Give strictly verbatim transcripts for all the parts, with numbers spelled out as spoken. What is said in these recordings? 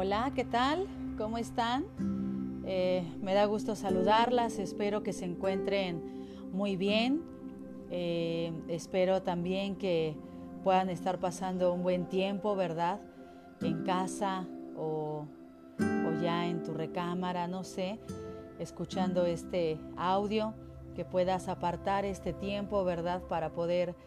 Hola, ¿qué tal? ¿Cómo están? Eh, me da gusto saludarlas, espero que se encuentren muy bien. Eh, espero también que puedan estar pasando un buen tiempo, ¿verdad? En casa o, o ya en tu recámara, no sé, escuchando este audio, que puedas apartar este tiempo, ¿verdad? Para poder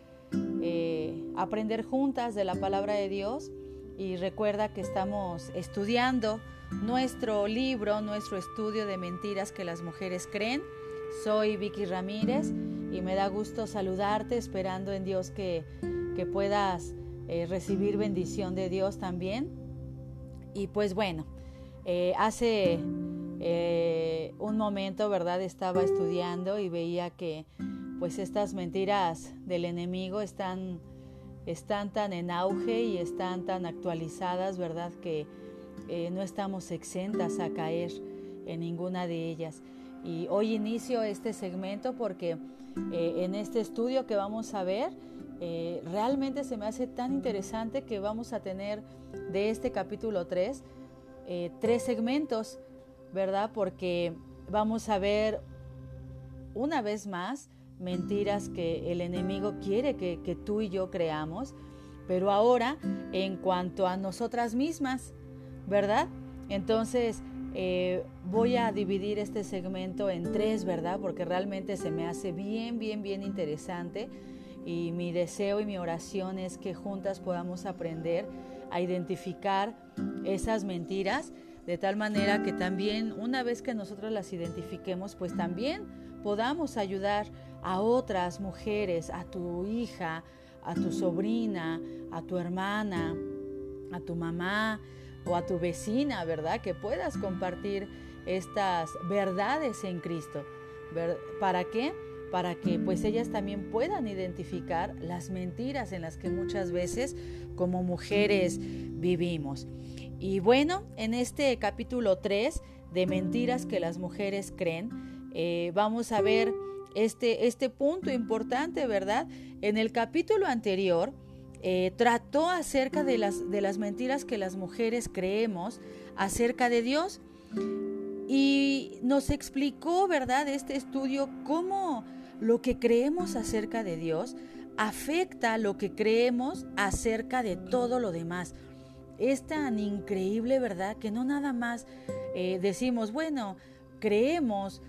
eh, aprender juntas de la palabra de Dios. Y recuerda que estamos estudiando nuestro libro, nuestro estudio de mentiras que las mujeres creen. Soy Vicky Ramírez y me da gusto saludarte, esperando en Dios que, que puedas eh, recibir bendición de Dios también. Y pues bueno, eh, hace eh, un momento, ¿verdad? Estaba estudiando y veía que pues estas mentiras del enemigo están están tan en auge y están tan actualizadas, ¿verdad? Que eh, no estamos exentas a caer en ninguna de ellas. Y hoy inicio este segmento porque eh, en este estudio que vamos a ver, eh, realmente se me hace tan interesante que vamos a tener de este capítulo tres, eh, tres segmentos, ¿verdad? Porque vamos a ver una vez más mentiras que el enemigo quiere que, que tú y yo creamos, pero ahora en cuanto a nosotras mismas, ¿verdad? Entonces eh, voy a dividir este segmento en tres, ¿verdad? Porque realmente se me hace bien, bien, bien interesante, y mi deseo y mi oración es que juntas podamos aprender a identificar esas mentiras, de tal manera que también una vez que nosotros las identifiquemos, pues también podamos ayudar a otras mujeres, a tu hija, a tu sobrina, a tu hermana, a tu mamá o a tu vecina, ¿verdad? Que puedas compartir estas verdades en Cristo. ¿Para qué? Para que pues ellas también puedan identificar las mentiras en las que muchas veces como mujeres vivimos. Y bueno, en este capítulo tres de mentiras que las mujeres creen, eh, vamos a ver este, este punto importante, ¿verdad? En el capítulo anterior eh, trató acerca de las, de las mentiras que las mujeres creemos acerca de Dios, y nos explicó, ¿verdad?, este estudio, cómo lo que creemos acerca de Dios afecta lo que creemos acerca de todo lo demás. Es tan increíble, ¿verdad?, que no nada más eh, decimos, bueno, creemos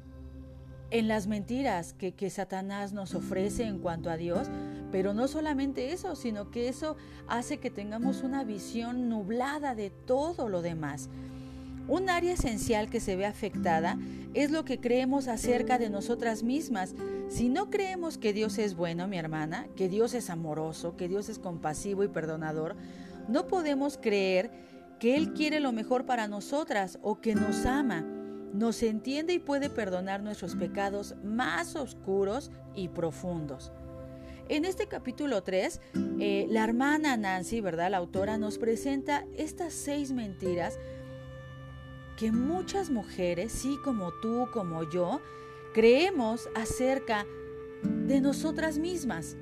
en las mentiras que, que Satanás nos ofrece en cuanto a Dios, pero no solamente eso, sino que eso hace que tengamos una visión nublada de todo lo demás. Un área esencial que se ve afectada es lo que creemos acerca de nosotras mismas. Si no creemos que Dios es bueno, mi hermana, que Dios es amoroso, que Dios es compasivo y perdonador, no podemos creer que Él quiere lo mejor para nosotras o que nos ama, nos entiende y puede perdonar nuestros pecados más oscuros y profundos. En este capítulo tres, eh, la hermana Nancy, ¿verdad?, la autora, nos presenta estas seis mentiras que muchas mujeres, sí, como tú, como yo, creemos acerca de nosotras mismas.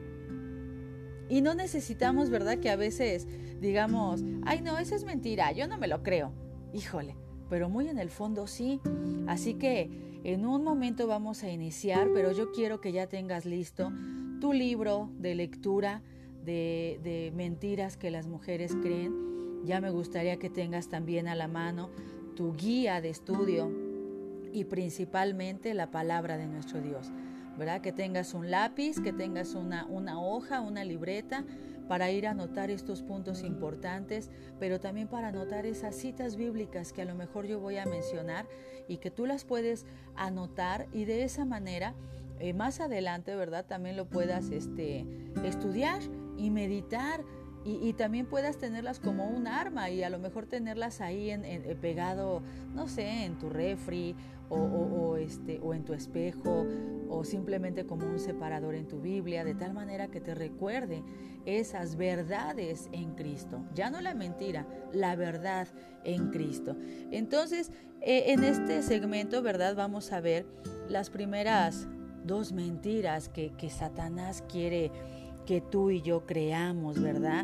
Y no necesitamos, ¿verdad?, que a veces digamos, ay no, eso es mentira, yo no me lo creo. Híjole, pero muy en el fondo sí. Así que en un momento vamos a iniciar, pero yo quiero que ya tengas listo tu libro de lectura de, de mentiras que las mujeres creen. Ya me gustaría que tengas también a la mano tu guía de estudio y principalmente la palabra de nuestro Dios, ¿verdad? Que tengas un lápiz, que tengas una, una hoja, una libreta para ir a anotar estos puntos importantes, pero también para anotar esas citas bíblicas que a lo mejor yo voy a mencionar y que tú las puedes anotar, y de esa manera eh, más adelante, ¿verdad?, también lo puedas este, estudiar y meditar. Y, y también puedas tenerlas como un arma, y a lo mejor tenerlas ahí en, en, pegado, no sé, en tu refri o, o, o, este, o en tu espejo, o simplemente como un separador en tu Biblia, de tal manera que te recuerde esas verdades en Cristo. Ya no la mentira, la verdad en Cristo. Entonces, eh, en este segmento, ¿verdad?, vamos a ver las primeras dos mentiras que, que Satanás quiere que tú y yo creamos, ¿verdad?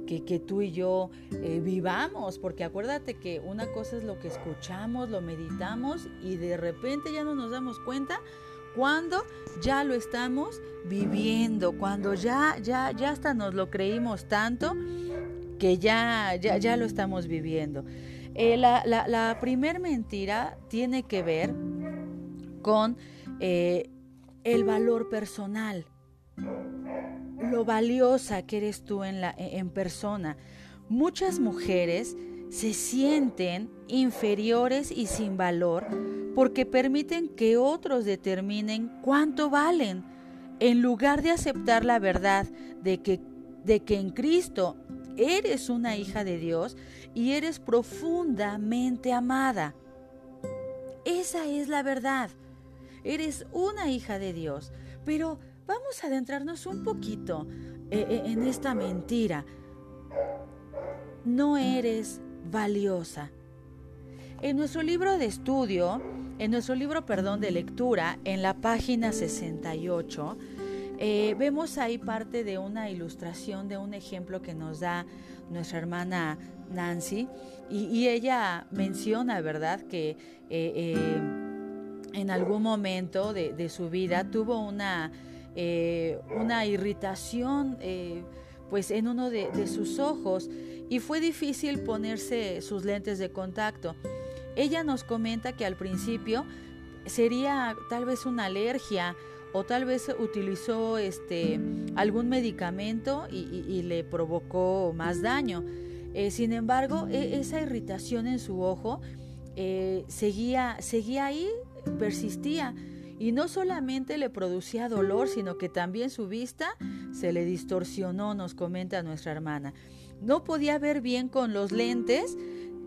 que, que tú y yo eh, vivamos, porque acuérdate que una cosa es lo que escuchamos, lo meditamos y de repente ya no nos damos cuenta cuando ya lo estamos viviendo, cuando ya, ya, ya hasta nos lo creímos tanto que ya, ya, ya lo estamos viviendo. Eh, la, la, la primer mentira tiene que ver con eh, el valor personal, lo valiosa que eres tú en, la, en persona. Muchas mujeres se sienten inferiores y sin valor porque permiten que otros determinen cuánto valen, en lugar de aceptar la verdad de que, de que en Cristo eres una hija de Dios y eres profundamente amada. Esa es la verdad. Eres una hija de Dios. Pero vamos a adentrarnos un poquito eh, en esta mentira. No eres valiosa. En nuestro libro de estudio, en nuestro libro, perdón, de lectura, en la página sesenta y ocho, Eh, vemos ahí parte de una ilustración, de un ejemplo que nos da nuestra hermana Nancy, y, y ella menciona, ¿verdad?, que eh, eh, en algún momento de, de su vida tuvo una, eh, una irritación eh, pues en uno de, de sus ojos y fue difícil ponerse sus lentes de contacto. Ella nos comenta que al principio sería tal vez una alergia o tal vez utilizó este, algún medicamento y, y, y le provocó más daño. Eh, sin embargo, e- esa irritación en su ojo eh, seguía, seguía ahí, persistía. Y no solamente le producía dolor, sino que también su vista se le distorsionó, nos comenta nuestra hermana. No podía ver bien con los lentes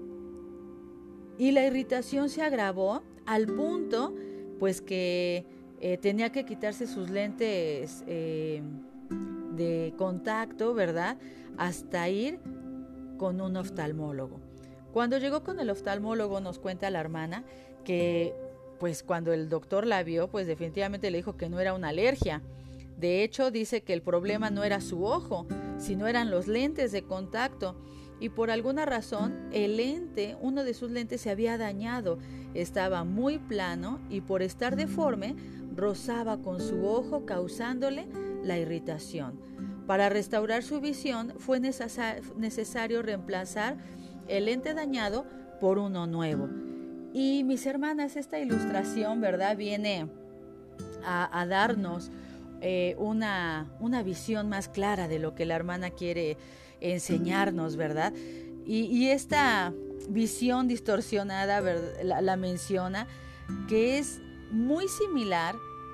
y la irritación se agravó al punto pues que Eh, tenía que quitarse sus lentes eh, de contacto, ¿verdad?, hasta ir con un oftalmólogo. Cuando llegó con el oftalmólogo, nos cuenta la hermana que pues cuando el doctor la vio, pues definitivamente le dijo que no era una alergia. De hecho, dice que el problema no era su ojo, sino eran los lentes de contacto. Y por alguna razón, el lente, uno de sus lentes se había dañado, estaba muy plano y por estar deforme, rozaba con su ojo causándole la irritación. Para restaurar su visión fue necesar- necesario reemplazar el lente dañado por uno nuevo. Y mis hermanas, esta ilustración, ¿verdad?, viene a, a darnos eh, una, una visión más clara de lo que la hermana quiere enseñarnos, ¿verdad? Y, y esta visión distorsionada, ¿verdad?, la, la menciona, que es muy similar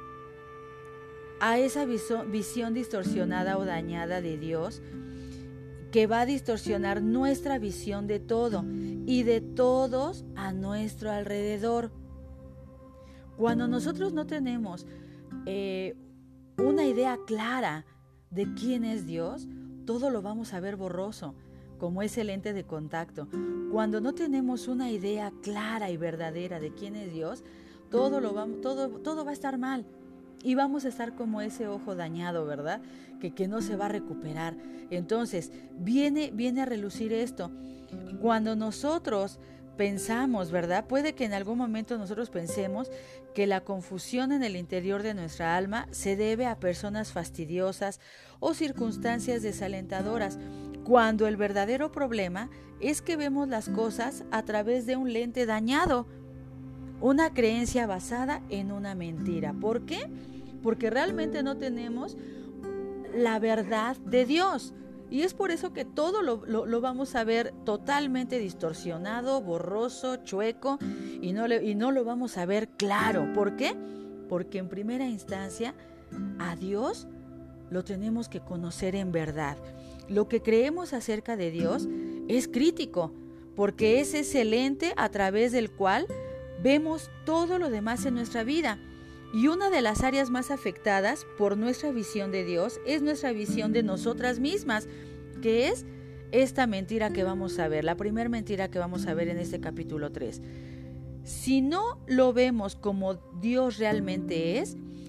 a esa viso, visión distorsionada o dañada de Dios, que va a distorsionar nuestra visión de todo y de todos a nuestro alrededor. Cuando nosotros no tenemos eh, una idea clara de quién es Dios, todo lo vamos a ver borroso, como ese lente de contacto. Cuando no tenemos una idea clara y verdadera de quién es Dios, todo, lo va, todo, todo va a estar mal. Y vamos a estar como ese ojo dañado, ¿verdad?, que, que no se va a recuperar. Entonces, viene, viene a relucir esto. Cuando nosotros pensamos, ¿verdad?, puede que en algún momento nosotros pensemos que la confusión en el interior de nuestra alma se debe a personas fastidiosas o circunstancias desalentadoras, cuando el verdadero problema es que vemos las cosas a través de un lente dañado, una creencia basada en una mentira. ¿Por qué? Porque realmente no tenemos la verdad de Dios. Y es por eso que todo lo, lo, lo vamos a ver totalmente distorsionado, borroso, chueco, y no, le, y no lo vamos a ver claro. ¿Por qué? Porque en primera instancia a Dios lo tenemos que conocer en verdad. Lo que creemos acerca de Dios es crítico, porque es ese lente a través del cual vemos todo lo demás en nuestra vida. Y una de las áreas más afectadas por nuestra visión de Dios es nuestra visión de nosotras mismas, que es esta mentira que vamos a ver, la primera mentira que vamos a ver en este capítulo tres. Si no lo vemos como Dios realmente es,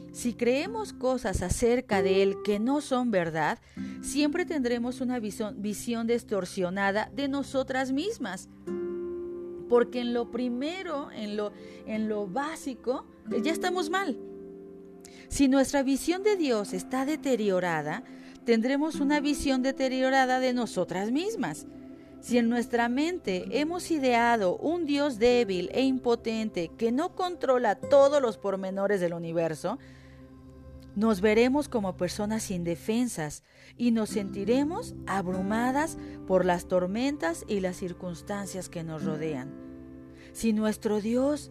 Si creemos cosas acerca de Él que no son verdad, siempre tendremos una visión, visión distorsionada de nosotras mismas. Porque en lo primero, en lo, en lo básico, ya estamos mal. Si nuestra visión de Dios está deteriorada, tendremos una visión deteriorada de nosotras mismas. Si en nuestra mente hemos ideado un Dios débil e impotente que no controla todos los pormenores del universo, nos veremos como personas indefensas y nos sentiremos abrumadas por las tormentas y las circunstancias que nos rodean. Si nuestro Dios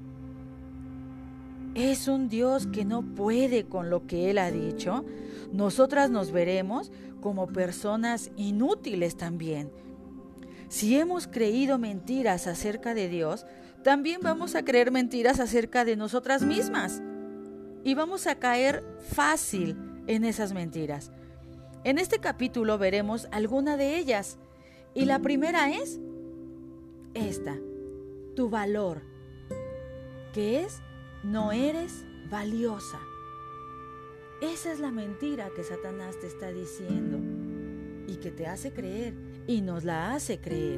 es un Dios que no puede con lo que Él ha dicho, nosotras nos veremos como personas inútiles también. Si hemos creído mentiras acerca de Dios, también vamos a creer mentiras acerca de nosotras mismas. Y vamos a caer fácil en esas mentiras. En este capítulo veremos alguna de ellas. Y la primera es esta, tu valor, que es no eres valiosa. Esa es la mentira que Satanás te está diciendo y que te hace creer y nos la hace creer.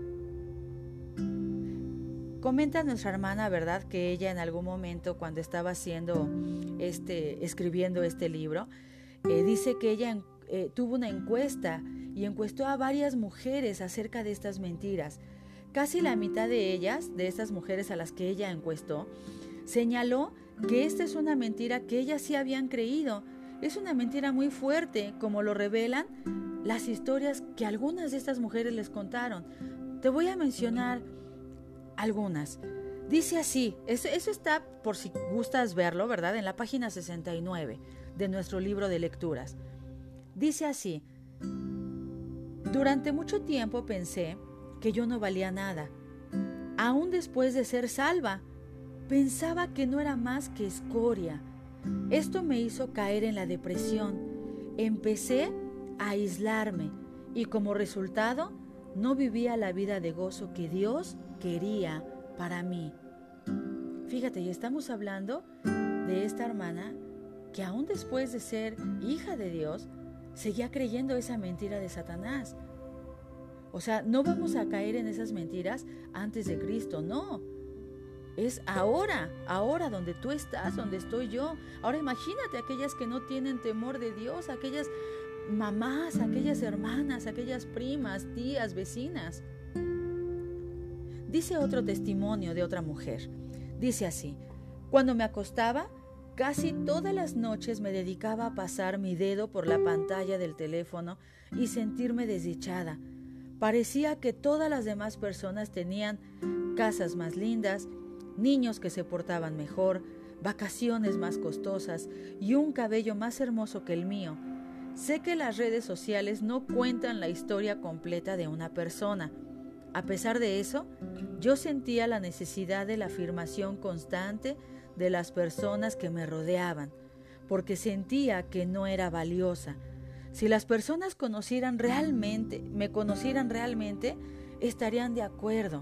Comenta nuestra hermana, ¿verdad?, que ella en algún momento cuando estaba haciendo este, escribiendo este libro, eh, dice que ella eh, tuvo una encuesta y encuestó a varias mujeres acerca de estas mentiras. Casi la mitad de ellas, de estas mujeres a las que ella encuestó, señaló que esta es una mentira que ellas sí habían creído. Es una mentira muy fuerte, como lo revelan las historias que algunas de estas mujeres les contaron. Te voy a mencionar algunas. Dice así, eso, eso está por si gustas verlo, ¿verdad?, en la página sesenta y nueve de nuestro libro de lecturas. Dice así: durante mucho tiempo pensé que yo no valía nada. Aún después de ser salva, pensaba que no era más que escoria. Esto me hizo caer en la depresión. Empecé a aislarme y como resultado no vivía la vida de gozo que Dios quería para mí. Fíjate, y estamos hablando de esta hermana que aún después de ser hija de Dios, seguía creyendo esa mentira de Satanás. O sea, no vamos a caer en esas mentiras antes de Cristo, no. Es ahora, ahora donde tú estás, donde estoy yo. Ahora imagínate aquellas que no tienen temor de Dios, aquellas mamás, aquellas hermanas, aquellas primas, tías, vecinas. Dice otro testimonio de otra mujer. Dice así: cuando me acostaba, casi todas las noches me dedicaba a pasar mi dedo por la pantalla del teléfono y sentirme desdichada. Parecía que todas las demás personas tenían casas más lindas, niños que se portaban mejor, vacaciones más costosas y un cabello más hermoso que el mío. Sé que las redes sociales no cuentan la historia completa de una persona. A pesar de eso, yo sentía la necesidad de la afirmación constante de las personas que me rodeaban, porque sentía que no era valiosa. Si las personas conocieran realmente, me conocieran realmente, estarían de acuerdo.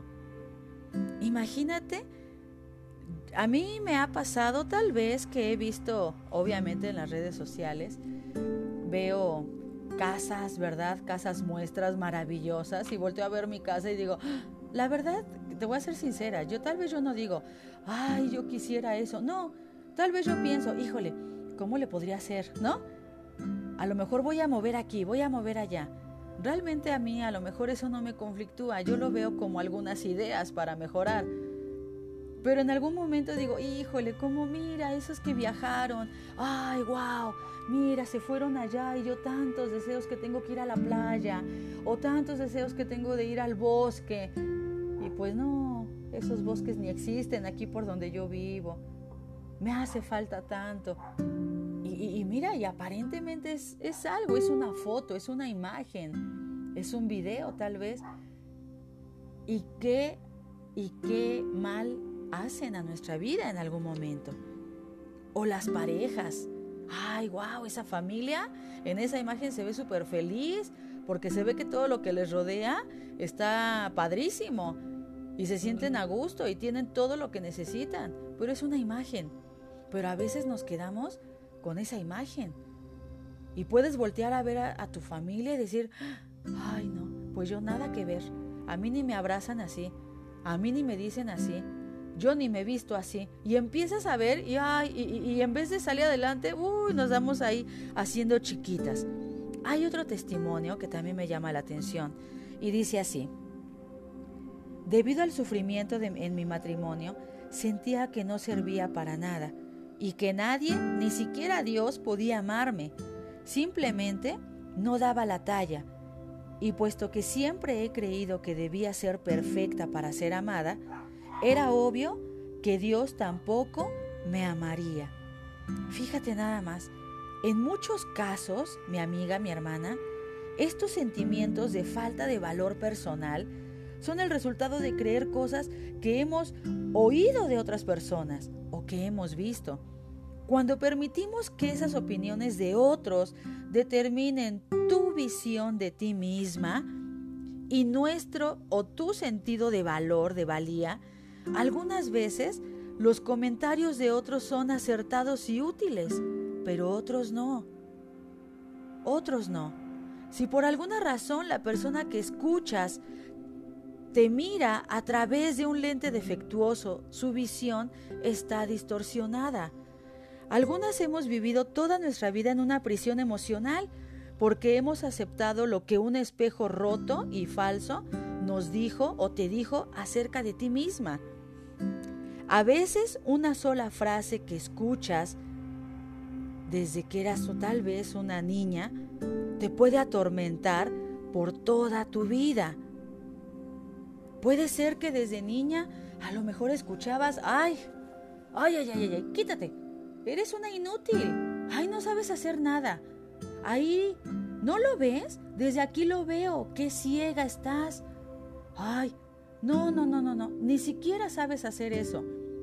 Imagínate, a mí me ha pasado tal vez que he visto, obviamente en las redes sociales, veo casas, ¿verdad? Casas muestras maravillosas y volteo a ver mi casa y digo, la verdad, te voy a ser sincera, yo tal vez yo no digo, ay, yo quisiera eso. No, tal vez yo pienso, híjole, ¿cómo le podría hacer? ¿No? A lo mejor voy a mover aquí, voy a mover allá. Realmente a mí a lo mejor eso no me conflictúa, yo lo veo como algunas ideas para mejorar. Pero en algún momento digo, híjole, cómo mira, esos que viajaron, ay, wow, mira, se fueron allá y yo tantos deseos que tengo que ir a la playa, o tantos deseos que tengo de ir al bosque. Y pues no, esos bosques ni existen aquí por donde yo vivo. Me hace falta tanto. Y, y, y mira, y aparentemente es, es algo, es una foto, es una imagen, es un video tal vez. Y qué, y qué mal hacen a nuestra vida en algún momento. O las parejas. Ay, wow, esa familia en esa imagen se ve súper feliz porque se ve que todo lo que les rodea está padrísimo y se sienten a gusto y tienen todo lo que necesitan, pero es una imagen. pero a veces nos quedamos con esa imagen. Y puedes voltear a ver a, a tu familia y decir, ay no, pues yo nada que ver, a mí ni me abrazan así, a mí ni me dicen así, yo ni me he visto así. Y empiezas a ver y, ay, y, y en vez de salir adelante, uy, nos damos ahí haciendo chiquitas. Hay otro testimonio que también me llama la atención y dice así: debido al sufrimiento de, en mi matrimonio, sentía que no servía para nada y que nadie, ni siquiera Dios, podía amarme. Simplemente no daba la talla. Y puesto que siempre he creído que debía ser perfecta para ser amada, era obvio que Dios tampoco me amaría. Fíjate nada más, en muchos casos, mi amiga, mi hermana, estos sentimientos de falta de valor personal son el resultado de creer cosas que hemos oído de otras personas o que hemos visto. Cuando permitimos que esas opiniones de otros determinen tu visión de ti misma y nuestro o tu sentido de valor, de valía, algunas veces los comentarios de otros son acertados y útiles, pero otros no. Otros no. Si por alguna razón la persona que escuchas te mira a través de un lente defectuoso, su visión está distorsionada. Algunas hemos vivido toda nuestra vida en una prisión emocional porque hemos aceptado lo que un espejo roto y falso nos dijo o te dijo acerca de ti misma. A veces una sola frase que escuchas desde que eras o tal vez una niña te puede atormentar por toda tu vida. Puede ser que desde niña a lo mejor escuchabas, ay, ay, ay, ay, ay, quítate, eres una inútil, ay, no sabes hacer nada, ahí, ¿no lo ves? Desde aquí lo veo, qué ciega estás, ay, no, no, no, no, no, ni siquiera sabes hacer eso.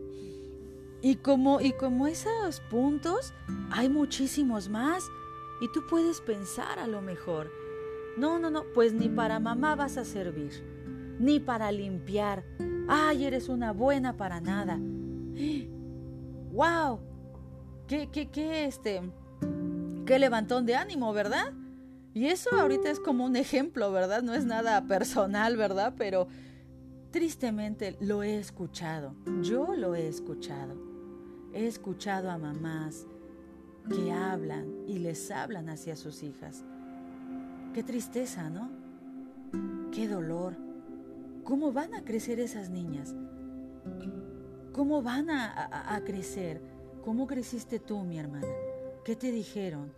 Y como, y como esos puntos, hay muchísimos más, y tú puedes pensar a lo mejor, no, no, no, pues ni para mamá vas a servir, ni para limpiar. ¡Ay, eres una buena para nada! ¡Wow! ¡Qué, qué, qué, este, qué levantón de ánimo!, ¿verdad? Y eso ahorita es como un ejemplo, ¿verdad? No es nada personal, ¿verdad? Pero tristemente lo he escuchado. Yo lo he escuchado. He escuchado a mamás que hablan y les hablan hacia sus hijas. ¡Qué tristeza!, ¿no? ¡Qué dolor! ¿Cómo van a crecer esas niñas? ¿Cómo van a, a, a crecer? ¿Cómo creciste tú, mi hermana? ¿Qué te dijeron?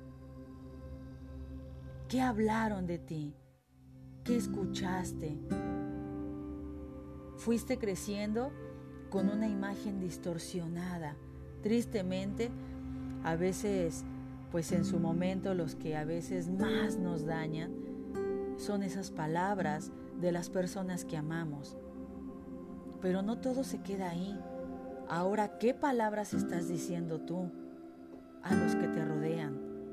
¿Qué hablaron de ti? ¿Qué escuchaste? Fuiste creciendo con una imagen distorsionada. Tristemente, a veces, pues en su momento, los que a veces más nos dañan son esas palabras de las personas que amamos. Pero no todo se queda ahí. Ahora, ¿qué palabras estás diciendo tú a los que te rodean?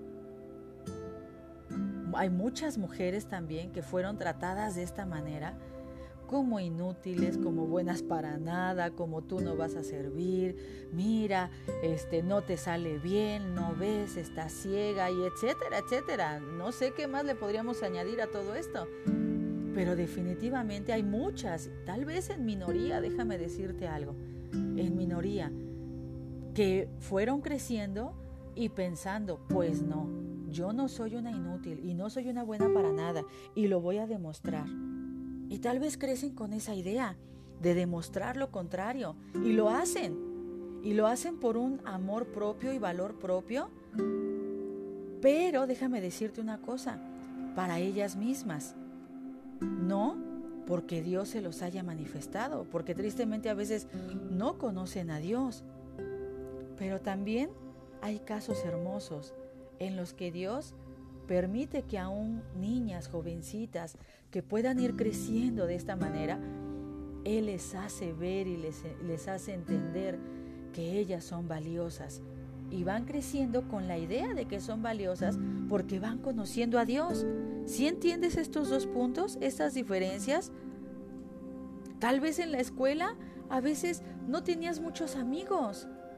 Hay muchas mujeres también que fueron tratadas de esta manera, como inútiles, como buenas para nada, como tú no vas a servir, mira, este, no te sale bien, no ves, estás ciega, y etcétera, etcétera. No sé qué más le podríamos añadir a todo esto. Pero definitivamente hay muchas, tal vez en minoría, déjame decirte algo, en minoría, que fueron creciendo y pensando, pues no, yo no soy una inútil y no soy una buena para nada y lo voy a demostrar. Y tal vez crecen con esa idea de demostrar lo contrario y lo hacen. Y lo hacen por un amor propio y valor propio. Pero déjame decirte una cosa, para ellas mismas. No porque Dios se los haya manifestado, porque tristemente a veces no conocen a Dios. Pero también hay casos hermosos en los que Dios permite que aún niñas, jovencitas, que puedan ir creciendo de esta manera, Él les hace ver y les, les hace entender que ellas son valiosas. Y van creciendo con la idea de que son valiosas porque van conociendo a Dios. ¿Sí entiendes estos dos puntos, estas diferencias? Tal vez en la escuela a veces no tenías muchos amigos.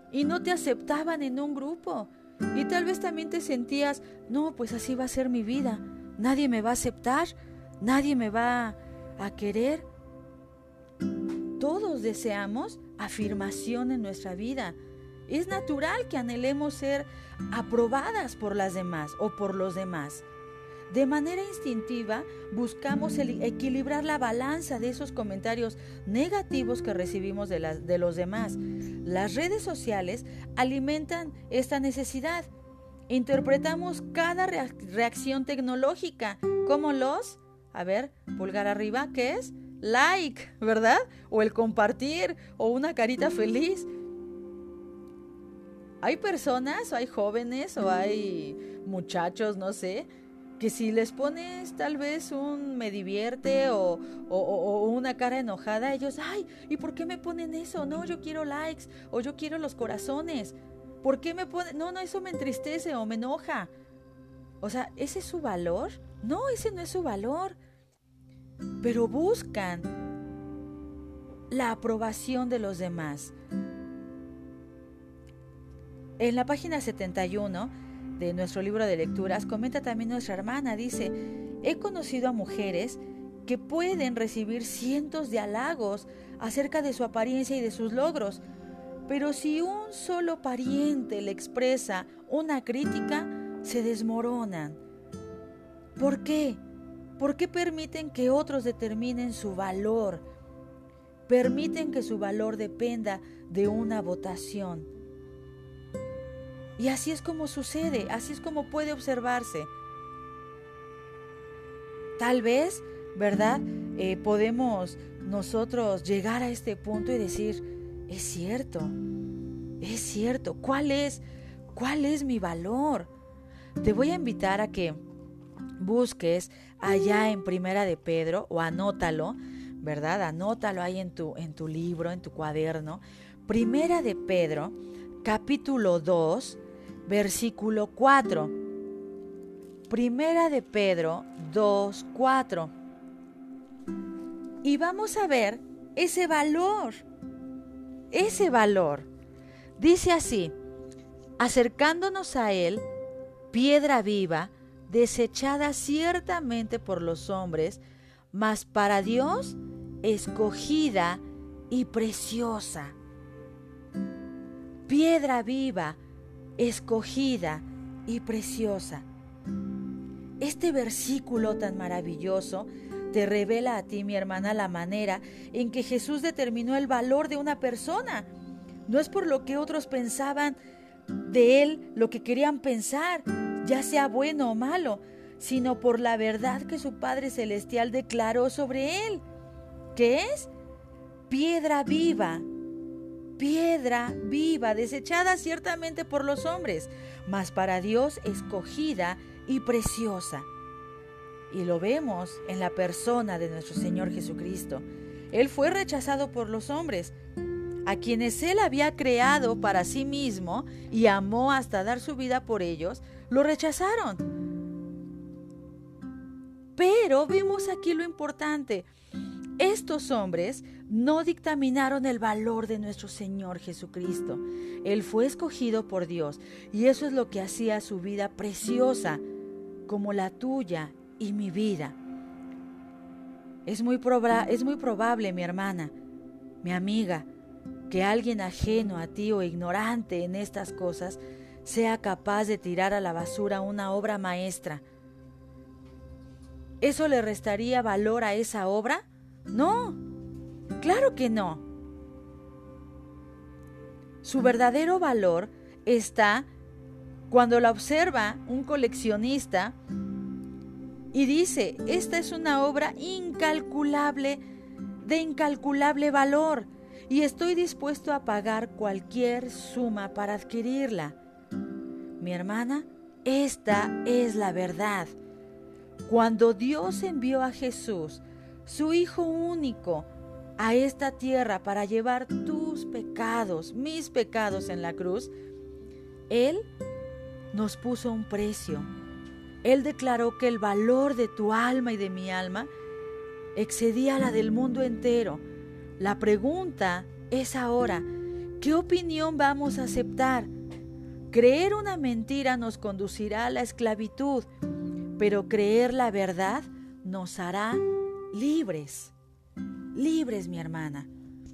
y no te aceptaban en un grupo. Y tal vez también te sentías, no, pues así va a ser mi vida. Nadie me va a aceptar, nadie me va a querer. Todos deseamos afirmación en nuestra vida. Es natural que anhelemos ser aprobadas por las demás o por los demás. De manera instintiva, buscamos el equilibrar la balanza de esos comentarios negativos que recibimos de, las, de los demás. Las redes sociales alimentan esta necesidad. Interpretamos cada reacción tecnológica como los, a ver, pulgar arriba, ¿qué es? Like, ¿verdad? O el compartir, o una carita feliz. Hay personas, o hay jóvenes, o hay muchachos, no sé, que si les pones tal vez un me divierte o, o, o una cara enojada, ellos, ay, ¿y por qué me ponen eso? No, yo quiero likes, o yo quiero los corazones. ¿Por qué me ponen? No, no, eso me entristece o me enoja. O sea, ¿ese es su valor? No, ese no es su valor. Pero buscan la aprobación de los demás. En la página setenta y uno de nuestro libro de lecturas comenta también nuestra hermana, dice, he conocido a mujeres que pueden recibir cientos de halagos acerca de su apariencia y de sus logros, pero si un solo pariente le expresa una crítica, se desmoronan. ¿Por qué? ¿Por qué permiten que otros determinen su valor? Permiten que su valor dependa de una votación. Y así es como sucede, así es como puede observarse. Tal vez, ¿verdad? Eh, podemos nosotros llegar a este punto y decir, es cierto, es cierto, ¿cuál es, cuál es mi valor? Te voy a invitar a que busques allá en Primera de Pedro, o anótalo, ¿verdad? Anótalo ahí en tu, en tu libro, en tu cuaderno. Primera de Pedro, capítulo dos, versículo cuatro. Primera de Pedro dos, cuatro. Y vamos a ver ese valor, ese valor. Dice así, acercándonos a él, piedra viva, desechada ciertamente por los hombres, mas para Dios escogida y preciosa. Piedra viva, escogida y preciosa. Este versículo tan maravilloso te revela a ti, mi hermana, la manera en que Jesús determinó el valor de una persona. No es por lo que otros pensaban de él, lo que querían pensar, ya sea bueno o malo, sino por la verdad que su Padre Celestial declaró sobre él, que es piedra viva, piedra viva, desechada ciertamente por los hombres, mas para Dios escogida y preciosa. Y lo vemos en la persona de nuestro Señor Jesucristo. Él fue rechazado por los hombres, a quienes Él había creado para sí mismo y amó hasta dar su vida por ellos, lo rechazaron. Pero vemos aquí lo importante. Estos hombres no dictaminaron el valor de nuestro Señor Jesucristo. Él fue escogido por Dios y eso es lo que hacía su vida preciosa, como la tuya y mi vida. Es muy, proba- es muy probable, mi hermana, mi amiga, que alguien ajeno a ti o ignorante en estas cosas sea capaz de tirar a la basura una obra maestra. ¿Eso le restaría valor a esa obra? No, claro que no. Su verdadero valor está cuando la observa un coleccionista y dice, esta es una obra incalculable, de incalculable valor, y estoy dispuesto a pagar cualquier suma para adquirirla. Mi hermana, esta es la verdad. Cuando Dios envió a Jesús, su Hijo único, a esta tierra para llevar tus pecados, mis pecados en la cruz, Él nos puso un precio. Él declaró que el valor de tu alma y de mi alma excedía la del mundo entero. La pregunta es ahora, ¿Qué opinión vamos a aceptar? Creer una mentira nos conducirá a la esclavitud, pero creer la verdad nos hará libres. Libres, mi hermana.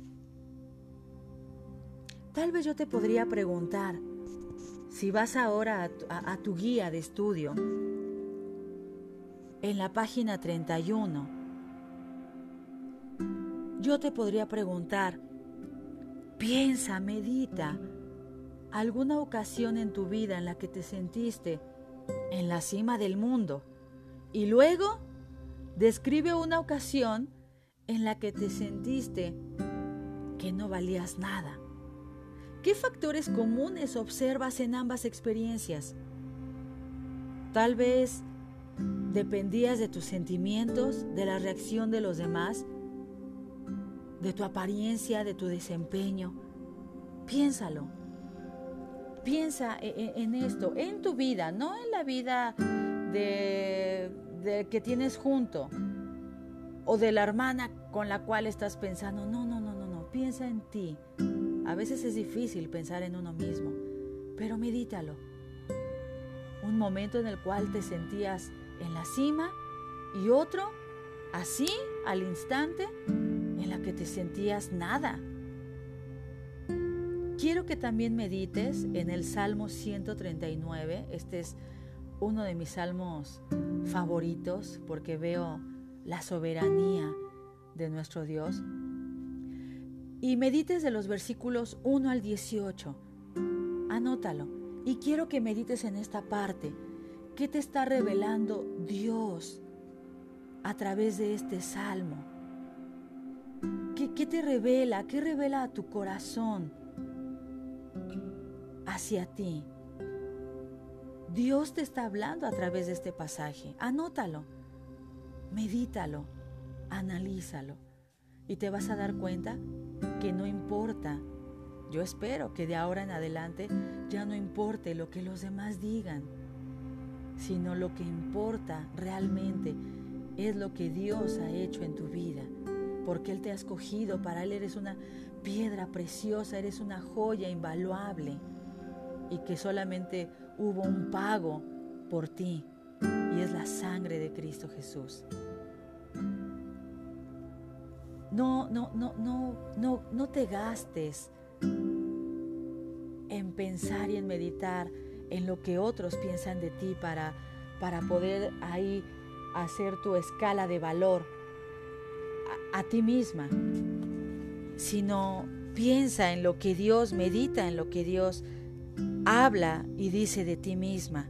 Tal vez yo te podría preguntar, si vas ahora a tu, a, a tu guía de estudio, en la página treinta y uno, yo te podría preguntar, piensa, medita, alguna ocasión en tu vida en la que te sentiste en la cima del mundo, y luego describe una ocasión en la que te sentiste que no valías nada. ¿Qué factores comunes observas en ambas experiencias? Tal vez dependías de tus sentimientos, de la reacción de los demás, de tu apariencia, de tu desempeño. Piénsalo. Piensa en esto, en tu vida, no en la vida de, de que tienes junto o de la hermana con la cual estás pensando. No, no, no, no, no. Piensa en ti. A veces es difícil pensar en uno mismo, pero medítalo. Un momento en el cual te sentías en la cima y otro, así, al instante, en la que te sentías nada. Quiero que también medites en el Salmo ciento treinta y nueve. Este es uno de mis salmos favoritos porque veo la soberanía de nuestro Dios. Y medites de los versículos uno al dieciocho. Anótalo. Y quiero que medites en esta parte. ¿Qué te está revelando Dios a través de este salmo? ¿Qué, qué te revela? ¿Qué revela a tu corazón hacia ti? Dios te está hablando a través de este pasaje. Anótalo, medítalo, analízalo. Y te vas a dar cuenta que no importa. Yo espero que de ahora en adelante ya no importe lo que los demás digan, sino lo que importa realmente es lo que Dios ha hecho en tu vida, porque Él te ha escogido. Para Él eres una piedra preciosa, eres una joya invaluable, y que solamente hubo un pago por ti, y es la sangre de Cristo Jesús. No, no, no, no, no, no te gastes en pensar y en meditar en lo que otros piensan de ti para, para poder ahí hacer tu escala de valor a, a ti misma, sino piensa en lo que Dios, medita en lo que Dios habla y dice de ti misma.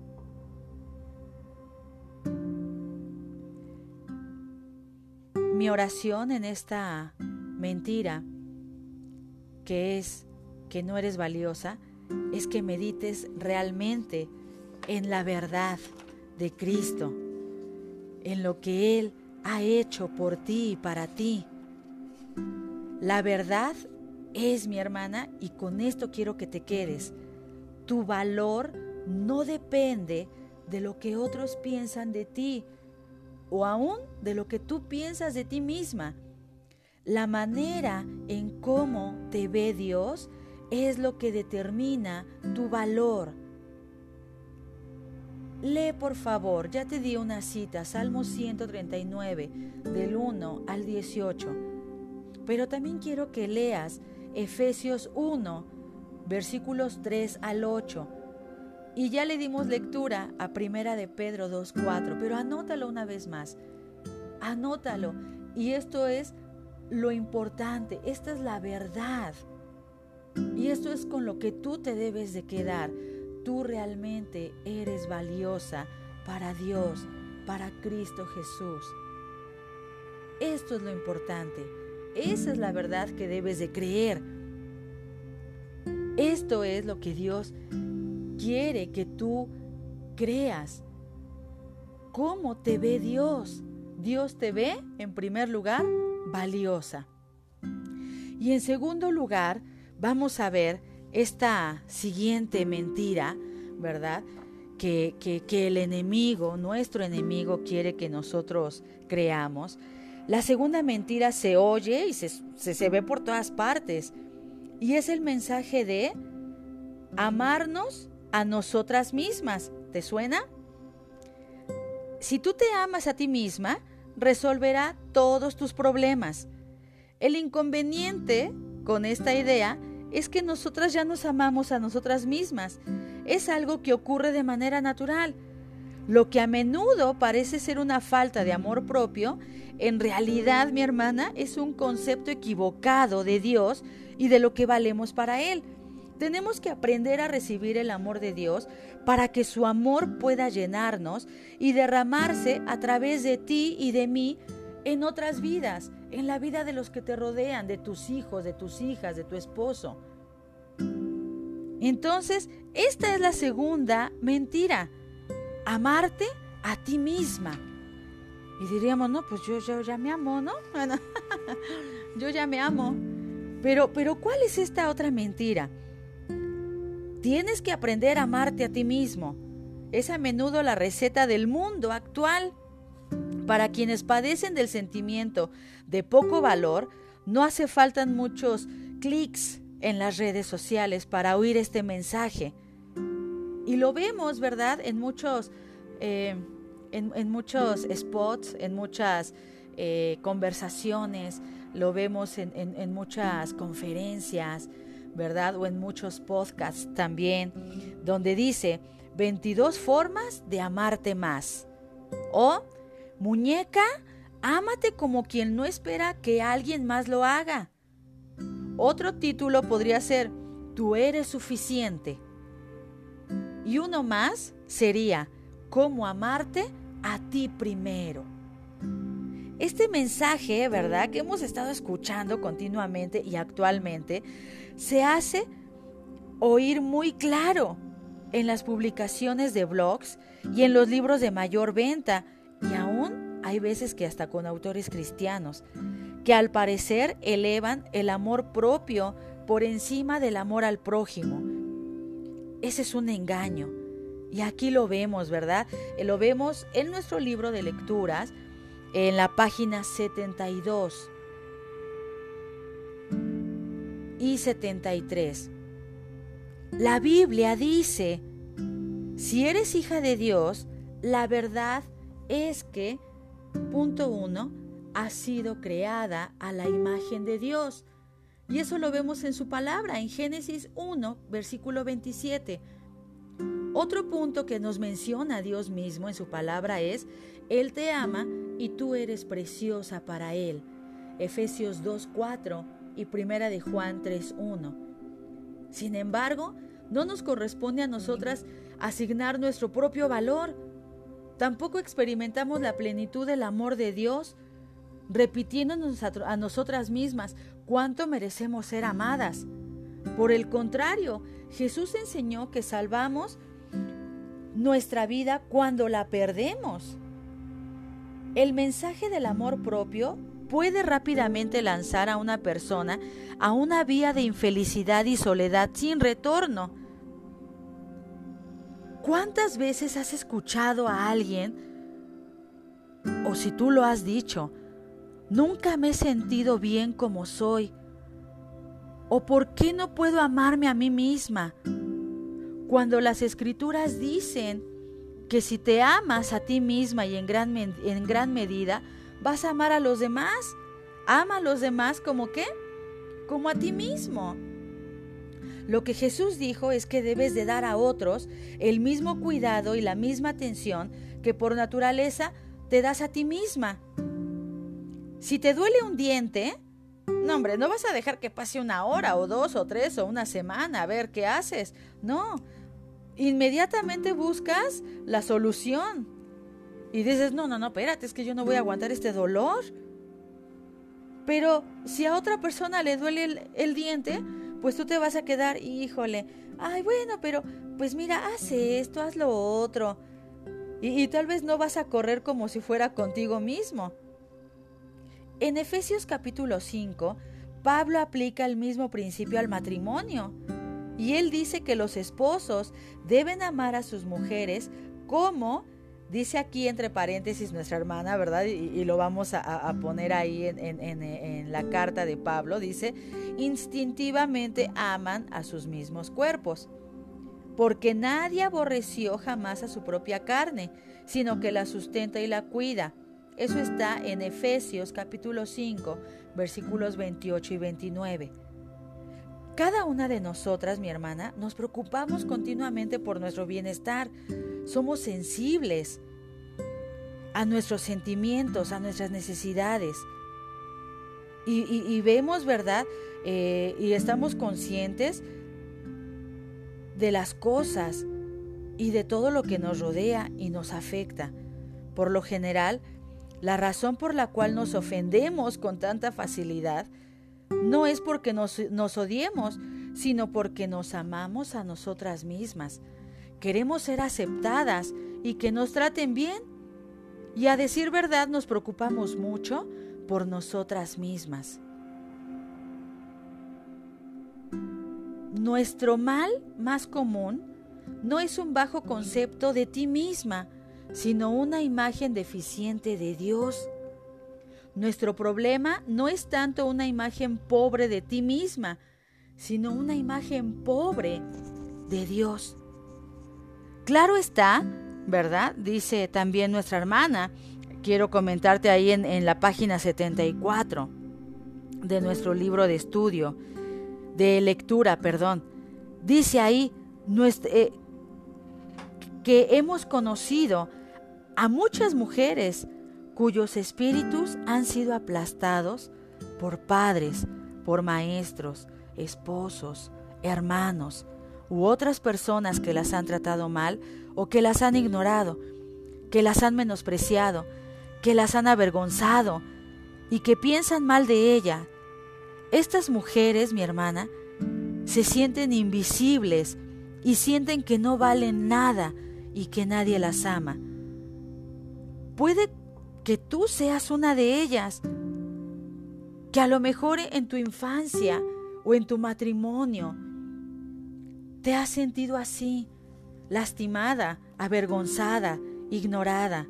Mi oración en esta mentira, que es que no eres valiosa, es que medites realmente en la verdad de Cristo, en lo que Él ha hecho por ti y para ti. La verdad es, mi hermana, y con esto quiero que te quedes, tu valor no depende de lo que otros piensan de ti, o aún de lo que tú piensas de ti misma. La manera en cómo te ve Dios es lo que determina tu valor. Lee, por favor, ya te di una cita, Salmo ciento treinta y nueve, del uno al dieciocho. Pero también quiero que leas Efesios uno, versículos tres al ocho. Y ya le dimos lectura a Primera de Pedro dos, cuatro, pero anótalo una vez más. Anótalo. Y esto es lo importante, esta es la verdad. Y esto es con lo que tú te debes de quedar. Tú realmente eres valiosa para Dios, para Cristo Jesús. Esto es lo importante. Esa es la verdad que debes de creer. Esto es lo que Dios quiere que tú creas. ¿Cómo te ve Dios? Dios te ve, en primer lugar, valiosa. Y en segundo lugar, vamos a ver esta siguiente mentira, ¿verdad? Que, que, que el enemigo, nuestro enemigo, quiere que nosotros creamos. La segunda mentira se oye y se, se, se ve por todas partes. Y es el mensaje de amarnos a nosotras mismas. ¿Te suena? Si tú te amas a ti misma, resolverá todos tus problemas. El inconveniente con esta idea es que nosotras ya nos amamos a nosotras mismas. Es algo que ocurre de manera natural. Lo que a menudo parece ser una falta de amor propio, en realidad, mi hermana, es un concepto equivocado de Dios y de lo que valemos para Él. Tenemos que aprender a recibir el amor de Dios para que su amor pueda llenarnos y derramarse a través de ti y de mí en otras vidas, en la vida de los que te rodean, de tus hijos, de tus hijas, de tu esposo. Entonces, esta es la segunda mentira. Amarte a ti misma. Y diríamos, no, pues yo, yo ya me amo, ¿no? Bueno, yo ya me amo. Pero, pero, ¿cuál es esta otra mentira? Tienes que aprender a amarte a ti mismo. Es a menudo la receta del mundo actual. Para quienes padecen del sentimiento de poco valor, no hace falta muchos clics en las redes sociales para oír este mensaje. Y lo vemos, ¿verdad? En muchos, eh, en, en muchos spots, en muchas eh, conversaciones, lo vemos en, en, en muchas conferencias, ¿verdad? O en muchos podcasts también, donde dice veintidós formas de amarte más. O, muñeca, ámate como quien no espera que alguien más lo haga. Otro título podría ser, tú eres suficiente. Y uno más sería, cómo amarte a ti primero. Este mensaje, ¿verdad?, que hemos estado escuchando continuamente y actualmente, se hace oír muy claro en las publicaciones de blogs y en los libros de mayor venta, y aún hay veces que hasta con autores cristianos, que al parecer elevan el amor propio por encima del amor al prójimo. Ese es un engaño. Y aquí lo vemos, ¿verdad? Lo vemos en nuestro libro de lecturas, en la página setenta y dos y setenta y tres. La Biblia dice, si eres hija de Dios, la verdad es que, punto uno, ha sido creada a la imagen de Dios. Y eso lo vemos en su palabra, en Génesis uno, versículo veintisiete. Otro punto que nos menciona Dios mismo en su palabra es, Él te ama y tú eres preciosa para Él. Efesios dos, cuatro y Primera de Juan tres, uno. Sin embargo, no nos corresponde a nosotras asignar nuestro propio valor. Tampoco experimentamos la plenitud del amor de Dios, repitiéndonos a, a nosotras mismas cuánto merecemos ser amadas. Por el contrario, Jesús enseñó que salvamos nuestra vida cuando la perdemos. El mensaje del amor propio puede rápidamente lanzar a una persona a una vía de infelicidad y soledad sin retorno. ¿Cuántas veces has escuchado a alguien, o si tú lo has dicho, nunca me he sentido bien como soy? ¿O por qué no puedo amarme a mí misma? Cuando las Escrituras dicen que si te amas a ti misma y en gran, en gran medida, vas a amar a los demás. Ama a los demás ¿como qué? Como a ti mismo. Lo que Jesús dijo es que debes de dar a otros el mismo cuidado y la misma atención que por naturaleza te das a ti misma. Si te duele un diente, no hombre, no vas a dejar que pase una hora o dos o tres o una semana a ver qué haces. No, inmediatamente buscas la solución y dices, no, no, no, espérate, es que yo no voy a aguantar este dolor. Pero si a otra persona le duele el, el diente, pues tú te vas a quedar, híjole, ay, bueno, pero pues mira, haz esto, haz lo otro. Y, y tal vez no vas a correr como si fuera contigo mismo. En Efesios capítulo cinco, Pablo aplica el mismo principio al matrimonio. Y él dice que los esposos deben amar a sus mujeres como dice aquí entre paréntesis nuestra hermana, ¿verdad? Y, y lo vamos a, a poner ahí en, en, en, en la carta de Pablo, dice, instintivamente aman a sus mismos cuerpos, porque nadie aborreció jamás a su propia carne, sino que la sustenta y la cuida. Eso está en Efesios capítulo cinco, versículos veintiocho y veintinueve. Cada una de nosotras, mi hermana, nos preocupamos continuamente por nuestro bienestar. Somos sensibles a nuestros sentimientos, a nuestras necesidades. Y, y, y vemos, ¿verdad? Eh, y estamos conscientes de las cosas y de todo lo que nos rodea y nos afecta. Por lo general, la razón por la cual nos ofendemos con tanta facilidad no es porque nos, nos odiemos, sino porque nos amamos a nosotras mismas. Queremos ser aceptadas y que nos traten bien. Y a decir verdad, nos preocupamos mucho por nosotras mismas. Nuestro mal más común no es un bajo concepto de ti misma, sino una imagen deficiente de Dios. Nuestro problema no es tanto una imagen pobre de ti misma, sino una imagen pobre de Dios. Claro está, ¿verdad? Dice también nuestra hermana, quiero comentarte ahí en, en la página setenta y cuatro de nuestro libro de estudio, de lectura, perdón. Dice ahí nuestra, eh, que hemos conocido a muchas mujeres cuyos espíritus han sido aplastados por padres, por maestros, esposos, hermanos u otras personas que las han tratado mal o que las han ignorado, que las han menospreciado, que las han avergonzado y que piensan mal de ella. Estas mujeres, mi hermana, se sienten invisibles y sienten que no valen nada y que nadie las ama. Puede que tú seas una de ellas, que a lo mejor en tu infancia o en tu matrimonio te has sentido así, lastimada, avergonzada, ignorada.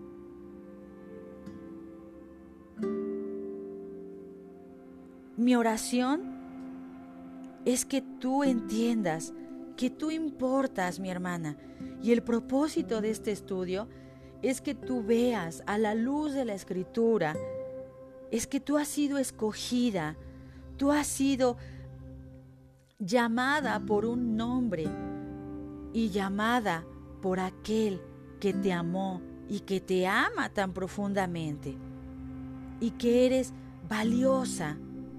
Mi oración es que tú entiendas que tú importas, mi hermana, y el propósito de este estudio es que tú veas a la luz de la Escritura, es que tú has sido escogida, tú has sido llamada por un nombre y llamada por aquel que te amó y que te ama tan profundamente y que eres valiosa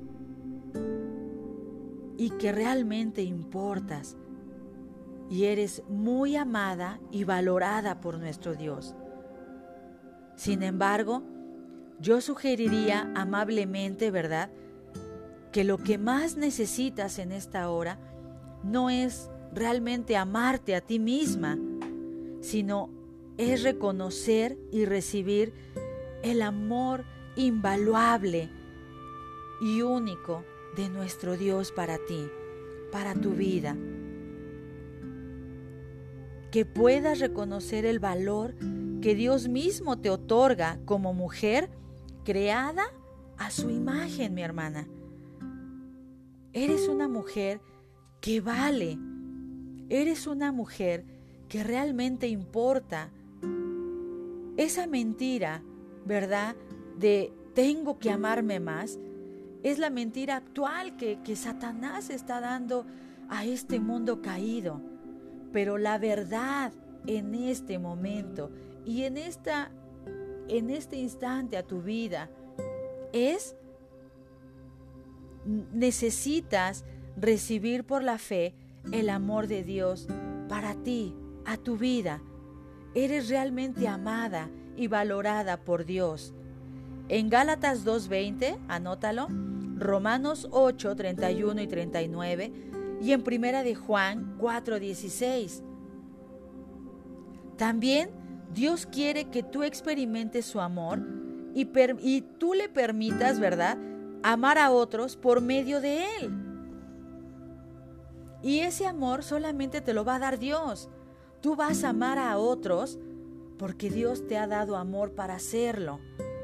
y que realmente importas y eres muy amada y valorada por nuestro Dios. Sin embargo, yo sugeriría amablemente, ¿verdad?, que lo que más necesitas en esta hora no es realmente amarte a ti misma, sino es reconocer y recibir el amor invaluable y único de nuestro Dios para ti, para tu vida. Que puedas reconocer el valor que Dios mismo te otorga como mujer creada a su imagen, mi hermana. Eres una mujer que vale, eres una mujer que realmente importa. Esa mentira, ¿verdad?, de tengo que amarme más, es la mentira actual que, que Satanás está dando a este mundo caído. Pero la verdad en este momento y en, esta, en este instante a tu vida es: necesitas recibir por la fe el amor de Dios para ti, a tu vida. Eres realmente amada y valorada por Dios. En Gálatas dos veinte, anótalo, Romanos ocho treinta y uno y treinta y nueve y en Primera de Juan cuatro dieciséis. También Dios quiere que tú experimentes su amor y, per- y tú le permitas, ¿verdad?, amar a otros por medio de Él. Y ese amor solamente te lo va a dar Dios. Tú vas a amar a otros porque Dios te ha dado amor para hacerlo.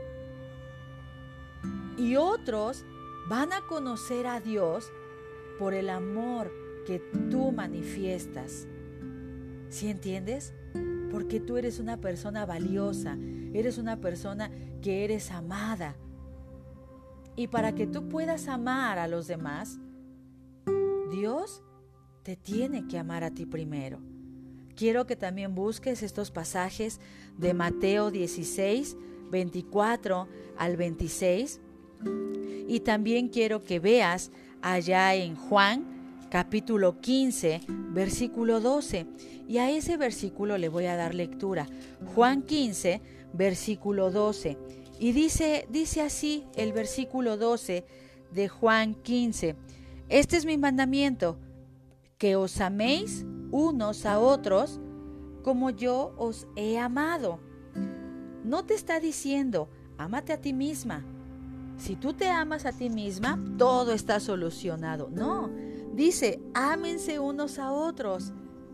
Y otros van a conocer a Dios por el amor que tú manifiestas. ¿Sí entiendes? Porque tú eres una persona valiosa, eres una persona que eres amada. Y para que tú puedas amar a los demás, Dios te tiene que amar a ti primero. Quiero que también busques estos pasajes de Mateo dieciséis, veinticuatro al veintiséis. Y también quiero que veas allá en Juan capítulo quince, versículo doce. Y a ese versículo le voy a dar lectura. Juan quince, versículo doce. Y dice, dice así el versículo doce de Juan quince. Este es mi mandamiento, que os améis unos a otros como yo os he amado. No te está diciendo, ámate a ti misma. Si tú te amas a ti misma, todo está solucionado. No, dice, ámense unos a otros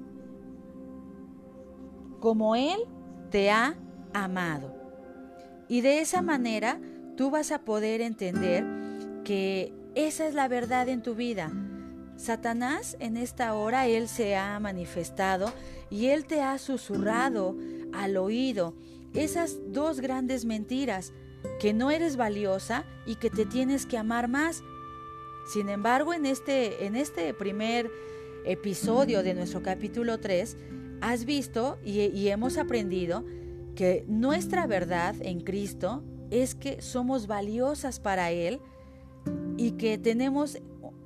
como Él te ha amado. Y de esa manera tú vas a poder entender que esa es la verdad en tu vida. Satanás en esta hora, él se ha manifestado y él te ha susurrado al oído esas dos grandes mentiras, que no eres valiosa y que te tienes que amar más. Sin embargo, en este, en este primer episodio de nuestro capítulo tres, has visto y, y hemos aprendido que nuestra verdad en Cristo es que somos valiosas para Él y que tenemos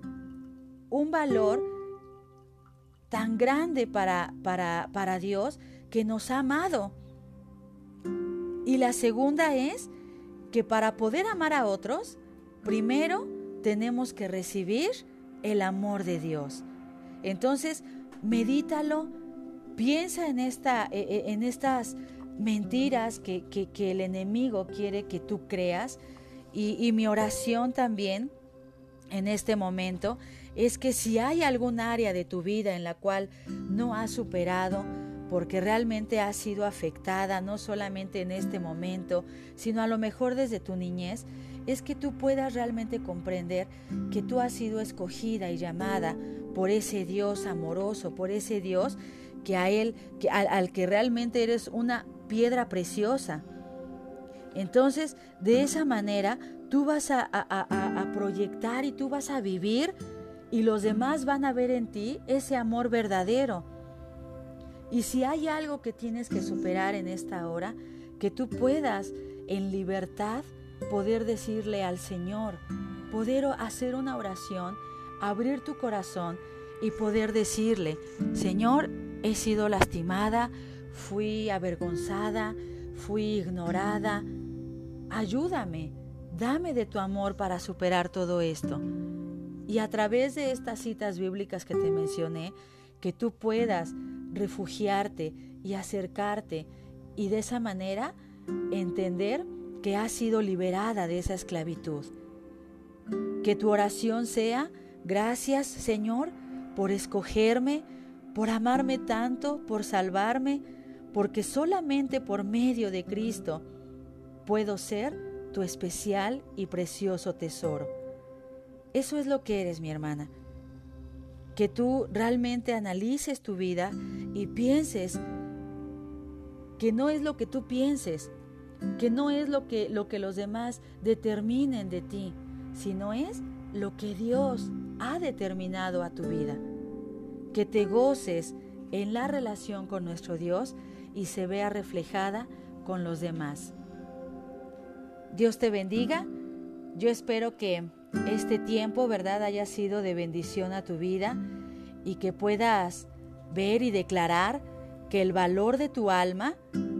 un valor tan grande para, para, para Dios, que nos ha amado. Y la segunda es que para poder amar a otros, primero tenemos que recibir el amor de Dios. Entonces, medítalo, piensa en, esta, en estas mentiras que, que, que el enemigo quiere que tú creas. Y, y mi oración también en este momento es que si hay algún área de tu vida en la cual no has superado, porque realmente has sido afectada, no solamente en este momento, sino a lo mejor desde tu niñez, es que tú puedas realmente comprender que tú has sido escogida y llamada por ese Dios amoroso, por ese Dios que a él, que, al, al que realmente eres una piedra preciosa. Entonces, de esa manera, tú vas a, a, a, a proyectar y tú vas a vivir, y los demás van a ver en ti ese amor verdadero. Y si hay algo que tienes que superar en esta hora, que tú puedas en libertad poder decirle al Señor, poder hacer una oración, abrir tu corazón y poder decirle, Señor, he sido lastimada, fui avergonzada, fui ignorada, ayúdame, dame de tu amor para superar todo esto. Y a través de estas citas bíblicas que te mencioné, que tú puedas refugiarte y acercarte y de esa manera entender que has sido liberada de esa esclavitud. Que tu oración sea, gracias Señor por escogerme, por amarme tanto, por salvarme, porque solamente por medio de Cristo puedo ser tu especial y precioso tesoro. Eso es lo que eres, mi hermana. Que tú realmente analices tu vida y pienses que no es lo que tú pienses, que no es lo que, lo que los demás determinen de ti, sino es lo que Dios ha determinado a tu vida. Que te goces en la relación con nuestro Dios y se vea reflejada con los demás. Dios te bendiga. Yo espero que este tiempo, ¿verdad?, haya sido de bendición a tu vida y que puedas ver y declarar que el valor de tu alma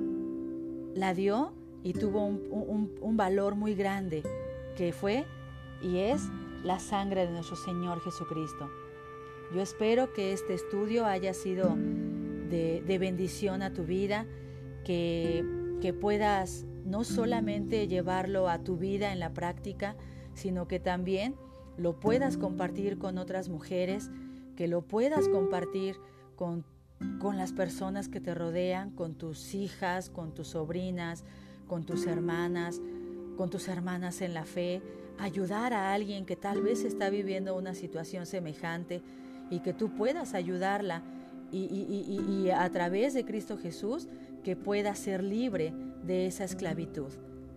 la dio y tuvo un, un, un valor muy grande, que fue y es la sangre de nuestro Señor Jesucristo. Yo espero que este estudio haya sido de, de bendición a tu vida, que, que puedas no solamente llevarlo a tu vida en la práctica, sino que también lo puedas compartir con otras mujeres, que lo puedas compartir con con las personas que te rodean, con tus hijas, con tus sobrinas, con tus hermanas, con tus hermanas en la fe, ayudar a alguien que tal vez está viviendo una situación semejante y que tú puedas ayudarla y, y, y, y a través de Cristo Jesús que pueda ser libre de esa esclavitud.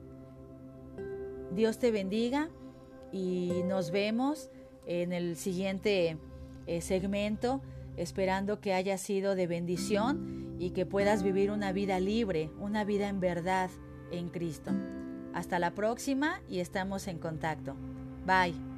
Dios te bendiga y nos vemos en el siguiente eh, segmento, esperando que haya sido de bendición y que puedas vivir una vida libre, una vida en verdad en Cristo. Hasta la próxima y estamos en contacto. Bye.